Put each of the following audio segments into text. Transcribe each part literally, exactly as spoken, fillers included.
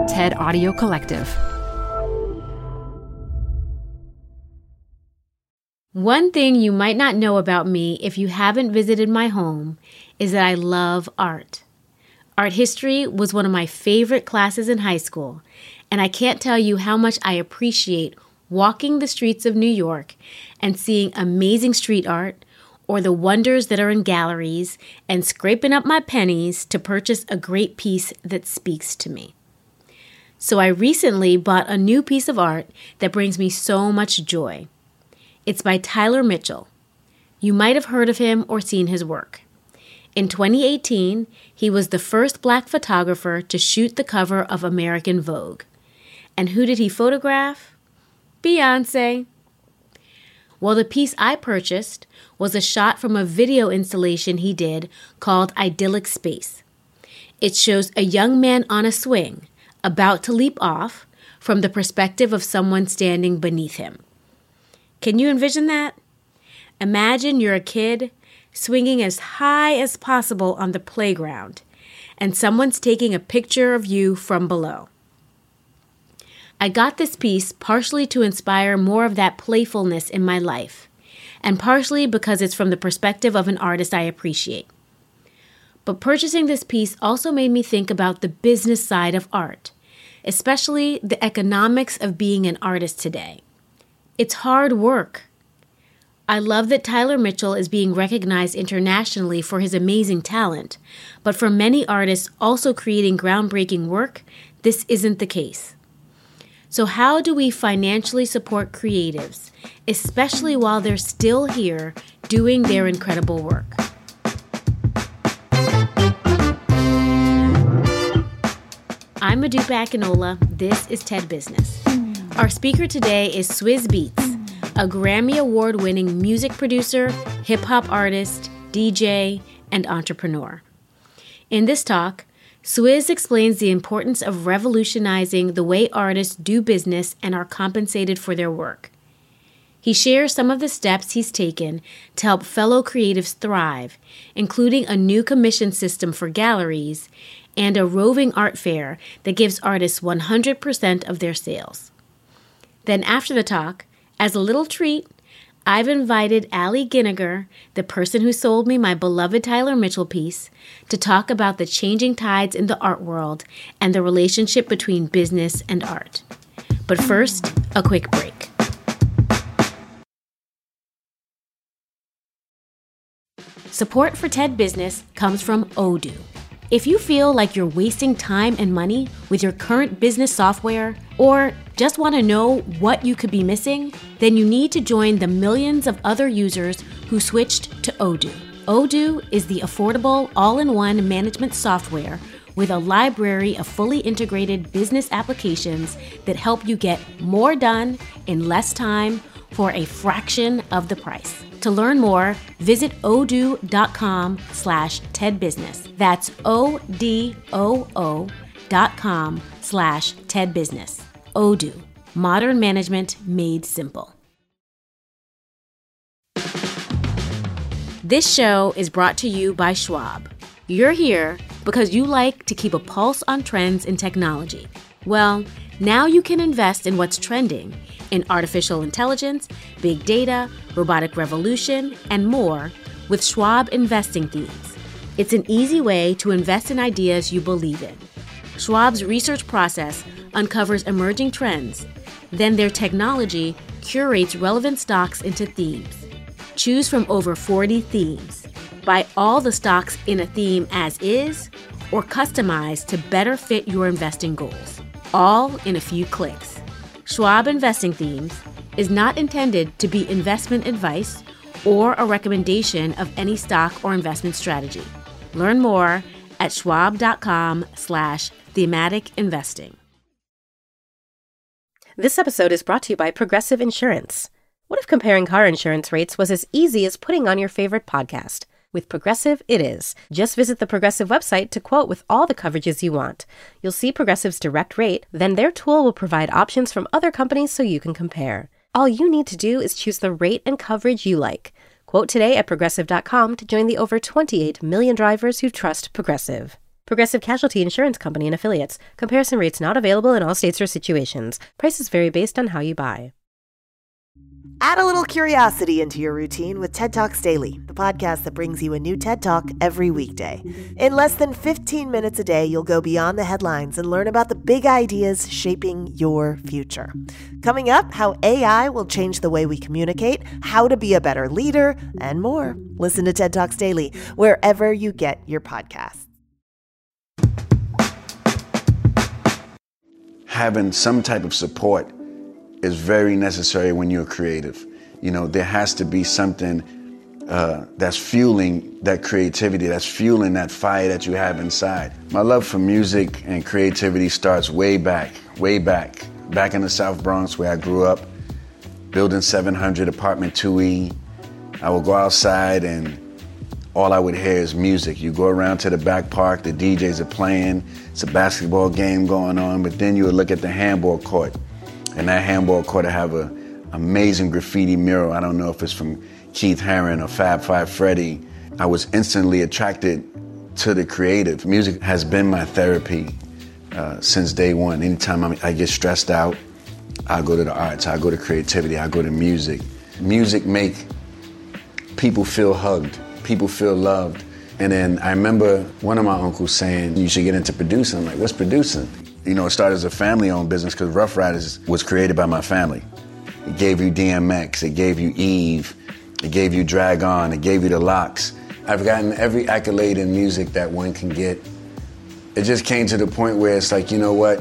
TED Audio Collective. One thing you might not know about me if you haven't visited my home is that I love art. Art history was one of my favorite classes in high school, and I can't tell you how much I appreciate walking the streets of New York and seeing amazing street art, or the wonders that are in galleries, and scraping up my pennies to purchase a great piece that speaks to me. So I recently bought a new piece of art that brings me so much joy. It's by Tyler Mitchell. You might have heard of him or seen his work. In twenty eighteen, he was the first Black photographer to shoot the cover of American Vogue. And who did he photograph? Beyoncé. Well, the piece I purchased was a shot from a video installation he did called Idyllic Space. It shows a young man on a swing, about to leap off, from the perspective of someone standing beneath him. Can you envision that? Imagine you're a kid swinging as high as possible on the playground, and someone's taking a picture of you from below. I got this piece partially to inspire more of that playfulness in my life, and partially because it's from the perspective of an artist I appreciate. But purchasing this piece also made me think about the business side of art, especially the economics of being an artist today. It's hard work. I love that Tyler Mitchell is being recognized internationally for his amazing talent, but for many artists also creating groundbreaking work, this isn't the case. So how do we financially support creatives, especially while they're still here doing their incredible work? I'm Modupe Akinola. This is TED Business. Our speaker today is Swizz Beatz, a Grammy Award-winning music producer, hip-hop artist, D J, and entrepreneur. In this talk, Swizz explains the importance of revolutionizing the way artists do business and are compensated for their work. He shares some of the steps he's taken to help fellow creatives thrive, including a new commission system for galleries and a roving art fair that gives artists one hundred percent of their sales. Then after the talk, as a little treat, I've invited Ali Ginniger, the person who sold me my beloved Tyler Mitchell piece, to talk about the changing tides in the art world and the relationship between business and art. But first, a quick break. Support for TED Business comes from Odoo. If you feel like you're wasting time and money with your current business software, or just want to know what you could be missing, then you need to join the millions of other users who switched to Odoo. Odoo is the affordable, all-in-one management software with a library of fully integrated business applications that help you get more done in less time for a fraction of the price. To learn more, visit odoo.com slash TEDbusiness. That's O-D-O-O dot com slash TEDbusiness. Odoo, modern management made simple. This show is brought to you by Schwab. You're here because you like to keep a pulse on trends in technology. Well, now you can invest in what's trending in artificial intelligence, big data, robotic revolution, and more with Schwab Investing Themes. It's an easy way to invest in ideas you believe in. Schwab's research process uncovers emerging trends. Then their technology curates relevant stocks into themes. Choose from over forty themes. Buy all the stocks in a theme as is, or customize to better fit your investing goals. All in a few clicks. Schwab Investing Themes is not intended to be investment advice or a recommendation of any stock or investment strategy. Learn more at schwab.com slash thematic investing. This episode is brought to you by Progressive Insurance. What if comparing car insurance rates was as easy as putting on your favorite podcast? With Progressive, it is. Just visit the Progressive website to quote with all the coverages you want. You'll see Progressive's direct rate, then their tool will provide options from other companies so you can compare. All you need to do is choose the rate and coverage you like. Quote today at progressive dot com to join the over twenty-eight million drivers who trust Progressive. Progressive Casualty Insurance Company and Affiliates. Comparison rates not available in all states or situations. Prices vary based on how you buy. Add a little curiosity into your routine with TED Talks Daily, the podcast that brings you a new TED Talk every weekday. In less than fifteen minutes a day, you'll go beyond the headlines and learn about the big ideas shaping your future. Coming up, how A I will change the way we communicate, how to be a better leader, and more. Listen to TED Talks Daily wherever you get your podcasts. Having some type of support is very necessary when you're creative. You know, there has to be something uh, that's fueling that creativity, that's fueling that fire that you have inside. My love for music and creativity starts way back, way back, back in the South Bronx where I grew up, building seven hundred, apartment two E. I would go outside and all I would hear is music. You go around to the back park, the D Js are playing, it's a basketball game going on, but then you would look at the handball court. And that handball court, I have an amazing graffiti mural. I don't know if it's from Keith Haring or Fab Five Freddy. I was instantly attracted to the creative. Music has been my therapy uh, since day one. Anytime I'm, I get stressed out, I go to the arts, I go to creativity, I go to music. Music make people feel hugged, people feel loved. And then I remember one of my uncles saying, you should get into producing. I'm like, what's producing? You know, it started as a family-owned business because Rough Riders was created by my family. It gave you D M X, it gave you Eve, it gave you Drag On, it gave you The Lox. I've gotten every accolade in music that one can get. It just came to the point where it's like, you know what?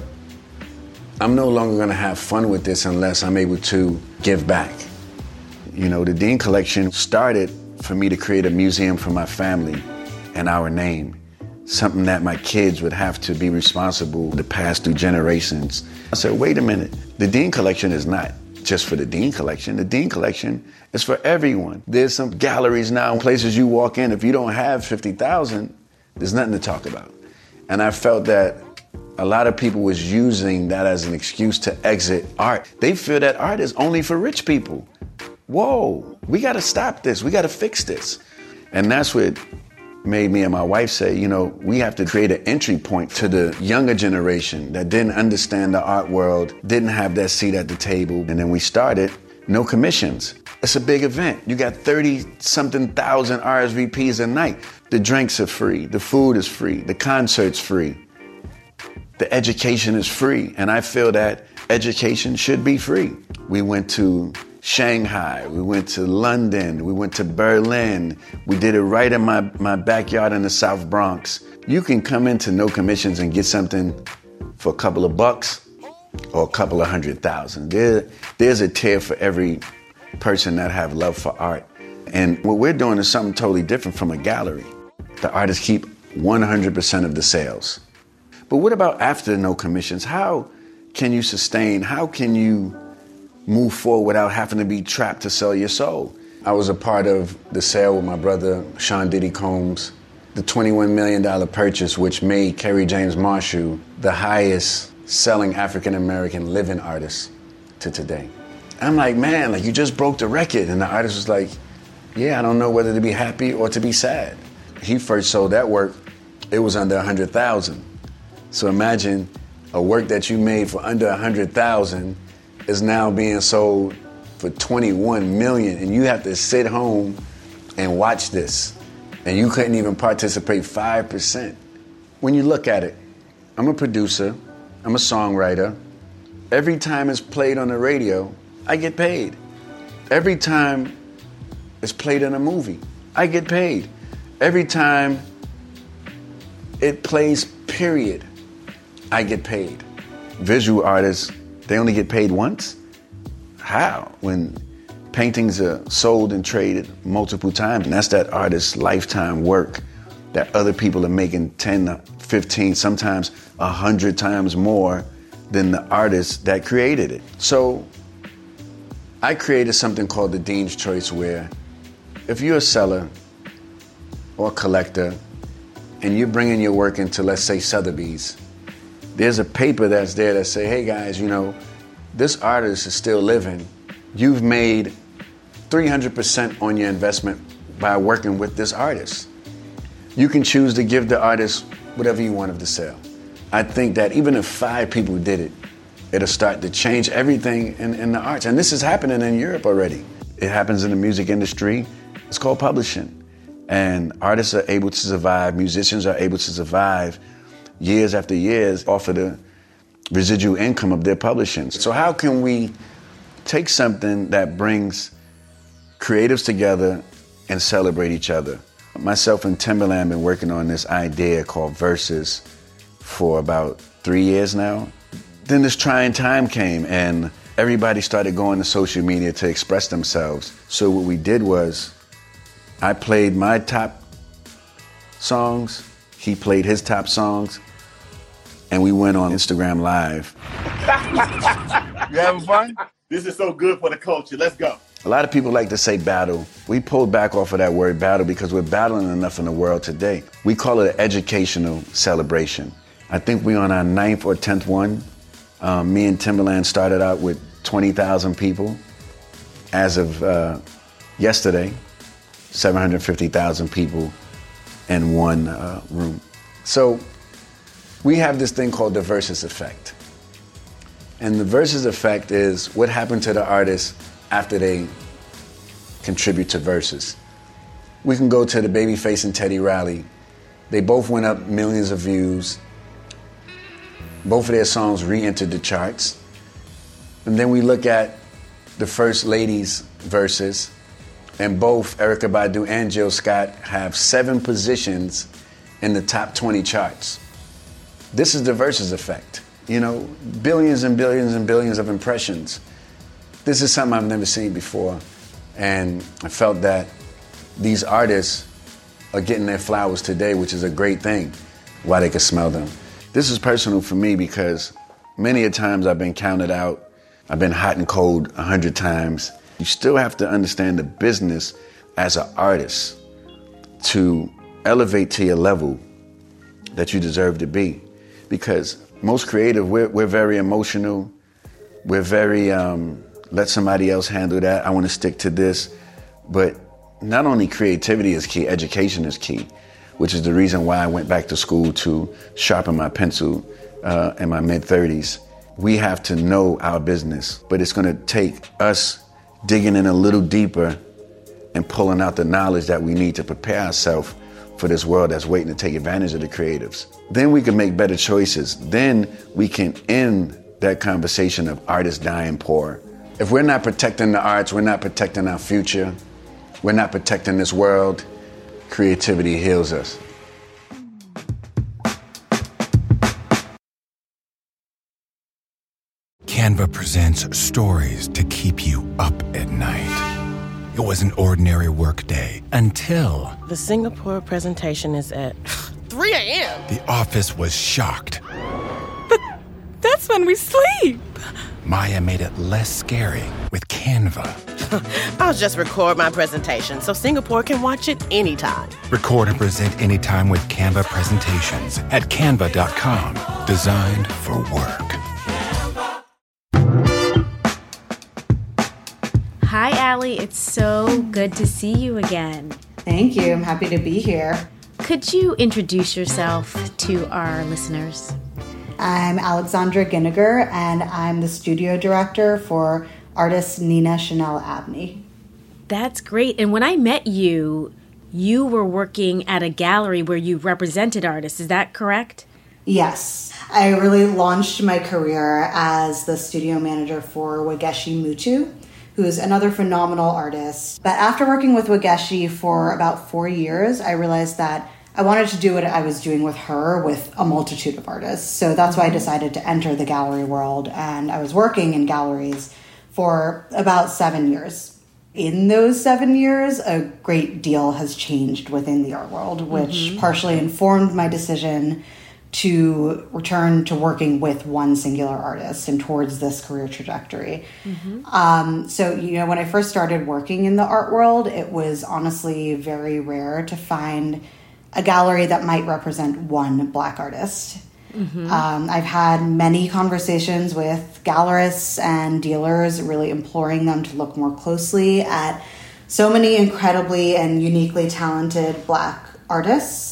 I'm no longer gonna have fun with this unless I'm able to give back. You know, the Dean Collection started for me to create a museum for my family and our name. Something that my kids would have to be responsible to pass through generations. I said, wait a minute, the Dean Collection is not just for the Dean Collection. The Dean Collection is for everyone. There's some galleries now, places you walk in, if you don't have fifty thousand, there's nothing to talk about. And I felt that a lot of people was using that as an excuse to exit art. They feel that art is only for rich people. Whoa, we gotta stop this, we gotta fix this. And that's what made me and my wife say, you know, we have to create an entry point to the younger generation that didn't understand the art world, didn't have that seat at the table. And then we started No Commissions. It's a big event. You got thirty something thousand R S V Ps a night. The drinks are free, the food is free, the concert's free, the education is free. And I feel that education should be free. We went to Shanghai, we went to London, we went to Berlin. We did it right in my, my backyard in the South Bronx. You can come into No Commissions and get something for a couple of bucks or a couple of hundred thousand. There, there's a tier for every person that have love for art. And what we're doing is something totally different from a gallery. The artists keep one hundred percent of the sales. But what about after No Commissions? How can you sustain, how can you move forward without having to be trapped to sell your soul? I was a part of the sale with my brother, Sean Diddy Combs, the twenty-one million dollars purchase, which made Kerry James Marshall the highest selling African-American living artist to today. I'm like, man, like you just broke the record. And the artist was like, yeah, I don't know whether to be happy or to be sad. He first sold that work, it was under one hundred thousand dollars. So imagine a work that you made for under one hundred thousand dollars is now being sold for twenty-one million dollars, and you have to sit home and watch this, and you couldn't even participate five percent. When you look at it, I'm a producer, I'm a songwriter. Every time it's played on the radio, I get paid. Every time it's played in a movie, I get paid. Every time it plays, period, I get paid. Visual artists, they only get paid once? How? When paintings are sold and traded multiple times, and that's that artist's lifetime work that other people are making ten, fifteen, sometimes one hundred times more than the artist that created it. So I created something called the Dean's Choice, where if you're a seller or a collector and you're bringing your work into, let's say, Sotheby's, there's a paper that's there that say, hey guys, you know, this artist is still living. You've made three hundred percent on your investment by working with this artist. you can choose to give the artist whatever you want them to sell. I think that even if five people did it, it'll start to change everything in, in the arts. And this is happening in Europe already. It happens in the music industry. It's called publishing. And artists are able to survive, musicians are able to survive years after years off of the residual income of their publishing. So how can we take something that brings creatives together and celebrate each other? Myself and Timbaland have been working on this idea called Versus for about three years now. Then this trying time came and everybody started going to social media to express themselves. So what we did was, I played my top songs, he played his top songs, and we went on Instagram Live. You having fun? This is so good for the culture. Let's go. A lot of people like to say battle. We pulled back off of that word battle because we're battling enough in the world today. We call it an educational celebration. I think we're on our ninth or tenth one. Um, me and Timbaland started out with twenty thousand people. As of uh, yesterday, seven hundred fifty thousand people in one uh, room. So we have this thing called the Versus Effect. And the Versus Effect is what happened to the artists after they contribute to Versus. We can go to the Babyface and Teddy Riley. They both went up millions of views. Both of their songs re-entered the charts. And then we look at the First Lady's Versus, and both Erykah Badu and Jill Scott have seven positions in the top twenty charts. This is the Versus Effect. You know, billions and billions and billions of impressions. This is something I've never seen before. And I felt that these artists are getting their flowers today, which is a great thing, while they can smell them. This is personal for me because many a times I've been counted out. I've been hot and cold a hundred times. You still have to understand the business as an artist to elevate to your level that you deserve to be. Because most creative, we're, we're very emotional. We're very, um, let somebody else handle that. I want to stick to this. But not only creativity is key, education is key, which is the reason why I went back to school to sharpen my pencil uh, in my mid thirties. We have to know our business, but it's going to take us digging in a little deeper and pulling out the knowledge that we need to prepare ourselves for this world that's waiting to take advantage of the creatives. Then we can make better choices. Then we can end that conversation of artists dying poor. If we're not protecting the arts, we're not protecting our future, we're not protecting this world, creativity heals us. Canva presents stories to keep you up at night. It was an ordinary workday until... The Singapore presentation is at three a.m. The office was shocked. But that's when we sleep. Maya made it less scary with Canva. I'll just record my presentation so Singapore can watch it anytime. Record and present anytime with Canva presentations at canva dot com. Designed for work. Hi, Allie. It's so good to see you again. Thank you. I'm happy to be here. Could you introduce yourself to our listeners? I'm Alexandra Ginniger, and I'm the studio director for artist Nina Chanel Abney. That's great. And when I met you, you were working at a gallery where you represented artists. Is that correct? Yes. I really launched my career as the studio manager for Wageshi Mutu, who's another phenomenal artist. But after working with Wageshi for about four years, I realized that I wanted to do what I was doing with her with a multitude of artists. So that's why I decided to enter the gallery world. And I was working in galleries for about seven years. In those seven years, a great deal has changed within the art world, which mm-hmm. partially informed my decision to return to working with one singular artist and towards this career trajectory. Mm-hmm. Um, so, you know, when I first started working in the art world, it was honestly very rare to find a gallery that might represent one Black artist. Mm-hmm. Um, I've had many conversations with gallerists and dealers, really imploring them to look more closely at so many incredibly and uniquely talented Black artists.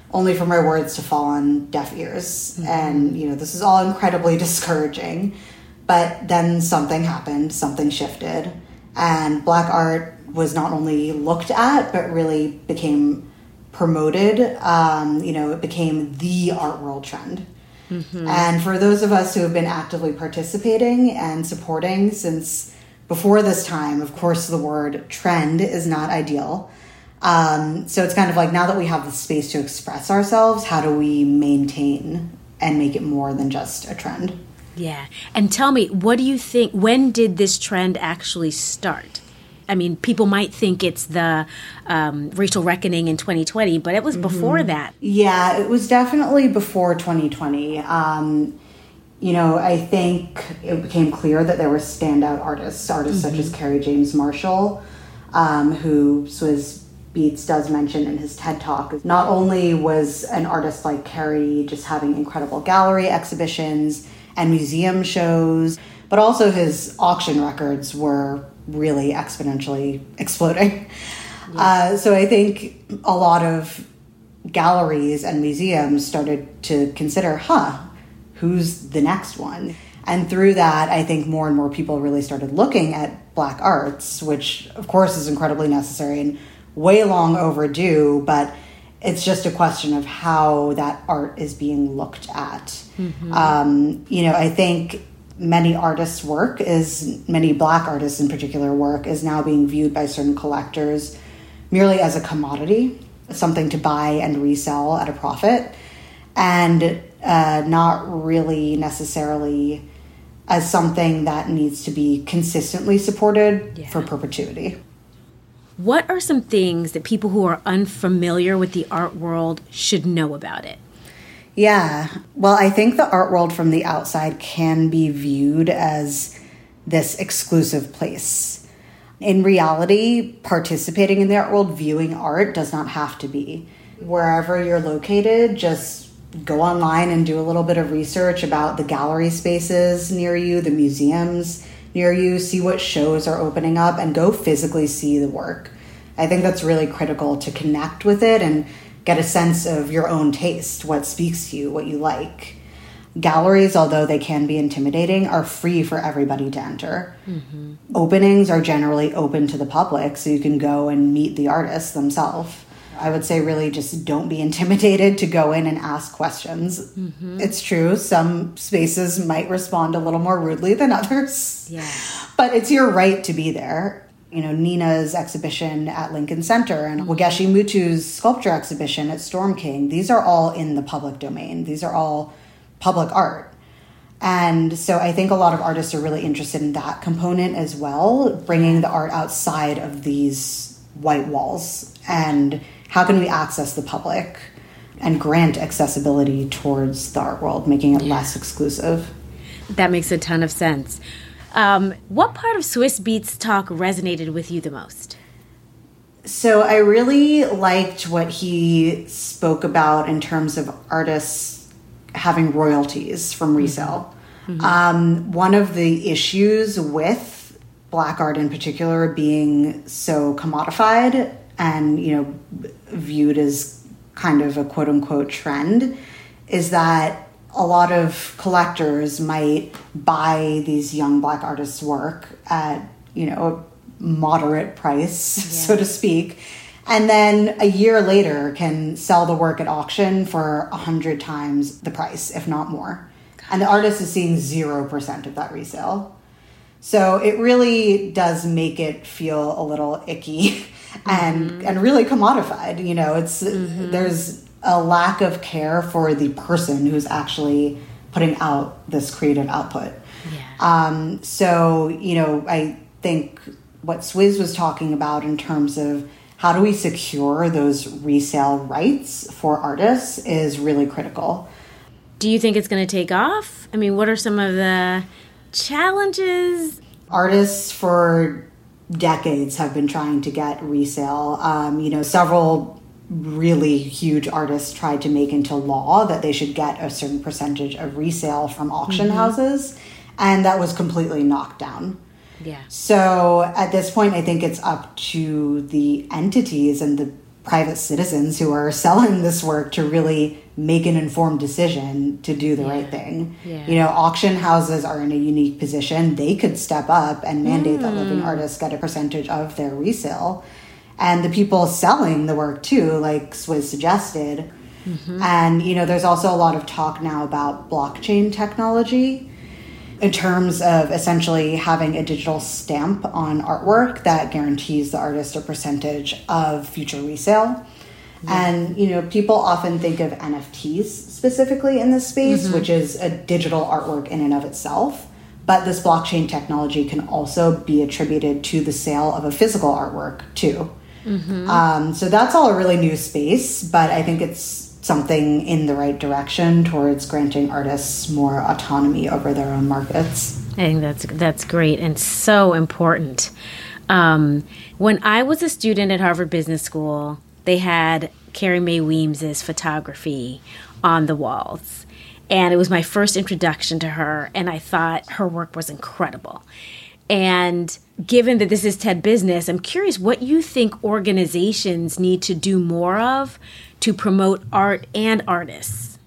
only for my words to fall on deaf ears. Mm-hmm. And, you know, this is all incredibly discouraging. But then something happened, something shifted, and Black art was not only looked at, but really became promoted. Um, you know, it became the art world trend. Mm-hmm. And for those of us who have been actively participating and supporting since before this time, of course, the word trend is not ideal. Um, so it's kind of like, now that we have the space to express ourselves, how do we maintain and make it more than just a trend? Yeah. And tell me, what do you think, when did this trend actually start? I mean, people might think it's the um, racial reckoning in twenty twenty, but it was mm-hmm. before that. Yeah, it was definitely before twenty twenty. Um, you know, I think it became clear that there were standout artists, artists mm-hmm. such as Kerry James Marshall, um, who Swizz Beatz does mention in his TED Talk. Not only was an artist like Kerry just having incredible gallery exhibitions and museum shows, but also his auction records were really exponentially exploding. Yeah. Uh, so I think a lot of galleries and museums started to consider, huh, who's the next one? And through that, I think more and more people really started looking at Black arts, which of course is incredibly necessary and way long overdue, but it's just a question of how that art is being looked at. Mm-hmm. Um, you know, I think many artists' work is, many Black artists in particular work, is now being viewed by certain collectors merely as a commodity, something to buy and resell at a profit, and uh, not really necessarily as something that needs to be consistently supported yeah. for perpetuity. What are some things that people who are unfamiliar with the art world should know about it? Yeah, well, I think the art world from the outside can be viewed as this exclusive place. In reality, participating in the art world, viewing art, does not have to be. Wherever you're located, just go online and do a little bit of research about the gallery spaces near you, the museums near you, see what shows are opening up, and go physically see the work. I think that's really critical to connect with it and get a sense of your own taste, what speaks to you, what you like. Galleries, although they can be intimidating, are free for everybody to enter. Mm-hmm. Openings are generally open to the public, so you can go and meet the artists themselves. I would say really just don't be intimidated to go in and ask questions. Mm-hmm. It's true, some spaces might respond a little more rudely than others. Yeah. But it's your right to be there. You know, Nina's exhibition at Lincoln Center and mm-hmm. Wageshi Mutu's sculpture exhibition at Storm King, these are all in the public domain. These are all public art. And so I think a lot of artists are really interested in that component as well, bringing the art outside of these white walls. And how can we access the public and grant accessibility towards the art world, making it yeah. less exclusive? That makes a ton of sense. Um, what part of Swizz Beatz talk resonated with you the most? So I really liked what he spoke about in terms of artists having royalties from resale. Mm-hmm. Um, one of the issues with Black art in particular being so commodified and, you know, viewed as kind of a quote-unquote trend is that a lot of collectors might buy these young Black artists' work at, you know, a moderate price, yeah. so to speak, and then a year later can sell the work at auction for a hundred times the price, if not more. And the artist is seeing zero percent of that resale. So it really does make it feel a little icky and mm-hmm. and really commodified. You know, it's mm-hmm. there's a lack of care for the person who's actually putting out this creative output. Yeah. Um, so, you know, I think what Swizz was talking about in terms of how do we secure those resale rights for artists is really critical. Do you think it's going to take off? I mean, what are some of the challenges? Artists for decades have been trying to get resale. Um, you know, several really huge artists tried to make into law that they should get a certain percentage of resale from auction mm-hmm. houses, and that was completely knocked down. Yeah. So at this point, I think it's up to the entities and the private citizens who are selling this work to really make an informed decision to do the yeah. right thing. Yeah. You know, auction houses are in a unique position. They could step up and mandate mm. that living artists get a percentage of their resale. And the people selling the work too, like Swizz suggested. Mm-hmm. And, you know, there's also a lot of talk now about blockchain technology in terms of essentially having a digital stamp on artwork that guarantees the artist a percentage of future resale. Yeah. And, you know, people often think of N F Ts specifically in this space, mm-hmm. which is a digital artwork in and of itself. But this blockchain technology can also be attributed to the sale of a physical artwork, too. Mm-hmm. Um, so that's all a really new space, but I think it's something in the right direction towards granting artists more autonomy over their own markets. I think that's that's great and so important. Um, when I was a student at Harvard Business School, they had Carrie Mae Weems's photography on the walls. And it was my first introduction to her, and I thought her work was incredible. And given that this is TED Business, I'm curious what you think organizations need to do more of to promote art and artists.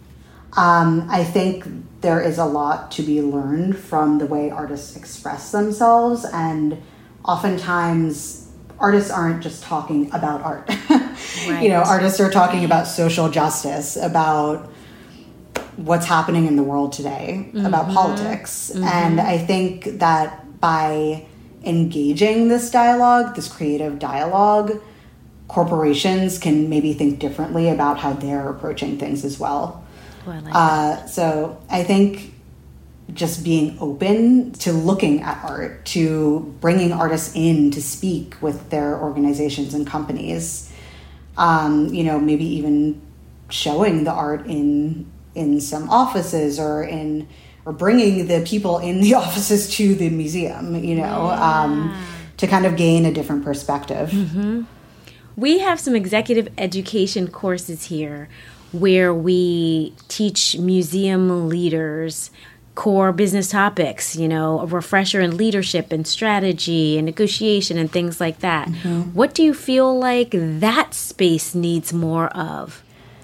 Um, I think there is a lot to be learned from the way artists express themselves, and oftentimes artists aren't just talking about art. Right. You know, artists are talking about social justice, about what's happening in the world today, mm-hmm. about politics. Mm-hmm. And I think that by engaging this dialogue, this creative dialogue, corporations can maybe think differently about how they're approaching things as well. Oh, I like uh, that. So I think just being open to looking at art, to bringing artists in to speak with their organizations and companies, um, you know, maybe even showing the art in in some offices or in or bringing the people in the offices to the museum, you know, yeah. um, to kind of gain a different perspective. Mm-hmm. We have some executive education courses here where we teach museum leaders core business topics, you know, a refresher in leadership and strategy and negotiation and things like that. Mm-hmm. What do you feel like that space needs more of?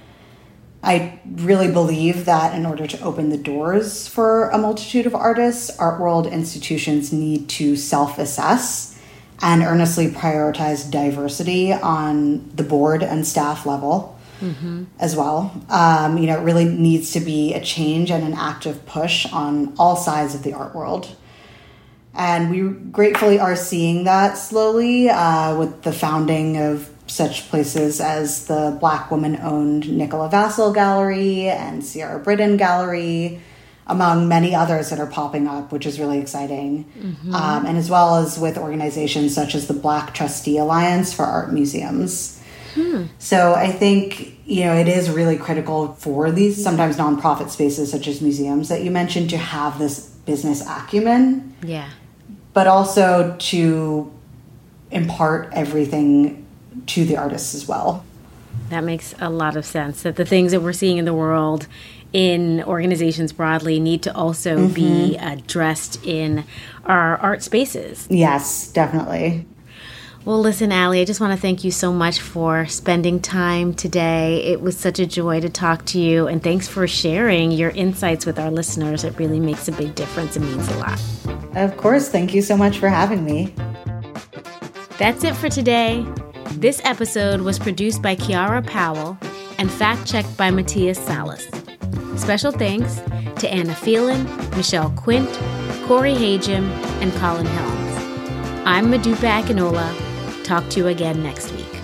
I really believe that in order to open the doors for a multitude of artists, art world institutions need to self-assess and earnestly prioritize diversity on the board and staff level mm-hmm. as well. Um, you know, it really needs to be a change and an active push on all sides of the art world. And we gratefully are seeing that slowly uh, with the founding of such places as the Black woman-owned Nicola Vassell Gallery and Sierra Britton Gallery, among many others that are popping up, which is really exciting. Mm-hmm. Um, and as well as with organizations such as the Black Trustee Alliance for Art Museums. Hmm. So I think, you know, it is really critical for these sometimes nonprofit spaces such as museums that you mentioned to have this business acumen. Yeah. But also to impart everything to the artists as well. That makes a lot of sense, that the things that we're seeing in the world in organizations broadly need to also mm-hmm. be addressed in our art spaces. Yes, definitely. Well, listen, Allie, I just want to thank you so much for spending time today. It was such a joy to talk to you, and thanks for sharing your insights with our listeners. It really makes a big difference and means a lot. Of course. Thank you so much for having me. That's it for today. This episode was produced by Kiara Powell and fact-checked by Matthias Salas. Special thanks to Anna Phelan, Michelle Quint, Corey Hagem, and Colin Helms. I'm Modupe Akinola. Talk to you again next week.